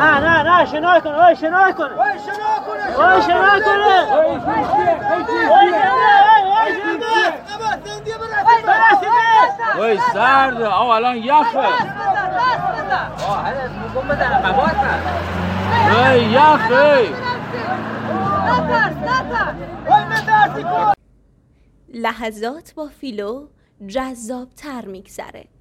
نه شنای کنه وای شنای کنه وای سرده آقا الان یخه وای یخه لحظات با فیلو جذاب‌تر می‌گذره.